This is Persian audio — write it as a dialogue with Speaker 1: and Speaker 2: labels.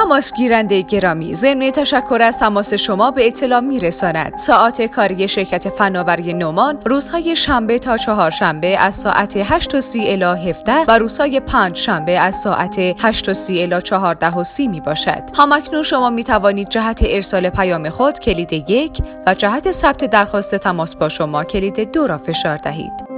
Speaker 1: تماس گیرنده گرامی، ضمن تشکر از تماس شما به اطلاع میرساند ساعات کاری شرکت فناوری نومان روزهای شنبه تا چهارشنبه از ساعت 8:30 الی 17 و روزهای پنجشنبه از ساعت 8:30 الی 14:30 می باشد. همکنون شما می توانید جهت ارسال پیام خود کلید 1 و جهت ثبت درخواست تماس با شما کلید 2 را فشار دهید.